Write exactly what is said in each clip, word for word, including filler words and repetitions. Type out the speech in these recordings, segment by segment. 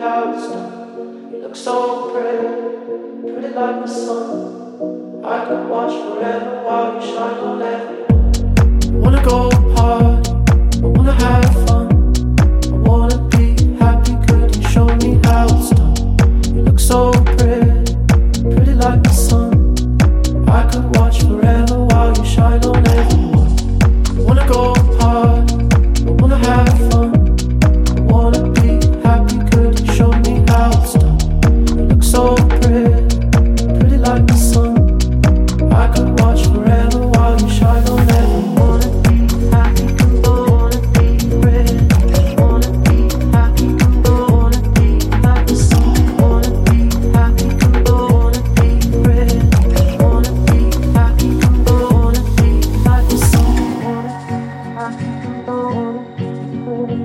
how it's done. You look so pretty, pretty like the sun. I could watch forever while you shine on everyone. I wanna go party, I wanna have fun. I wanna be happy, could you show me how it's done? You look so pretty, pretty like the sun. I could watch forever while you shine on everyone. I wanna go party, I wanna have fun. I wanna be happy, could you show me how it's done? You look so pretty, pretty like the sun. I could watch forever while you shine on everyone. Wanna be happy, wanna be pretty. Wanna be happy, wanna be like the sun. Wanna be happy, wanna be pretty. Wanna be happy, wanna be like the sun. Wanna be happy, wanna be pretty.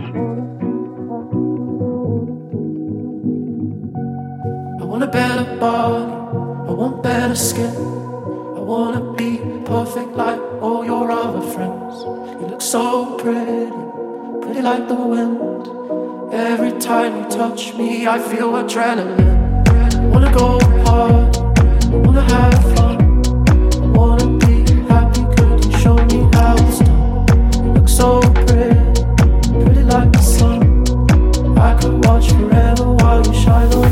I want a better body, I want better skin. I wanna be perfect like all your other friends. You look so pretty, pretty like the wind. Every time you touch me, I feel adrenaline. I wanna go hard, I wanna have fun. I wanna be happy, could you show me how it's done? You look so pretty, pretty like the sun. I could watch forever while you shine on